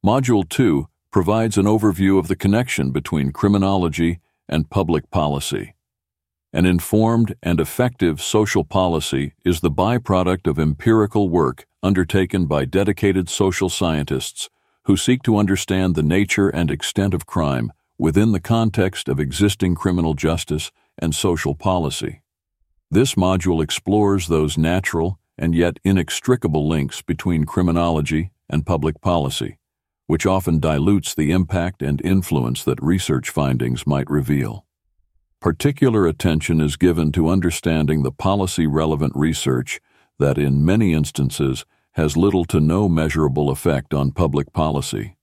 Module 2 provides an overview of the connection between criminology and public policy. An informed and effective social policy is the byproduct of empirical work undertaken by dedicated social scientists who seek to understand the nature and extent of crime within the context of existing criminal justice and social policy. This module explores those natural and yet inextricable links between criminology and public policy, which often dilutes the impact and influence that research findings might reveal. Particular attention is given to understanding the policy-relevant research that in many instances has little to no measurable effect on public policy.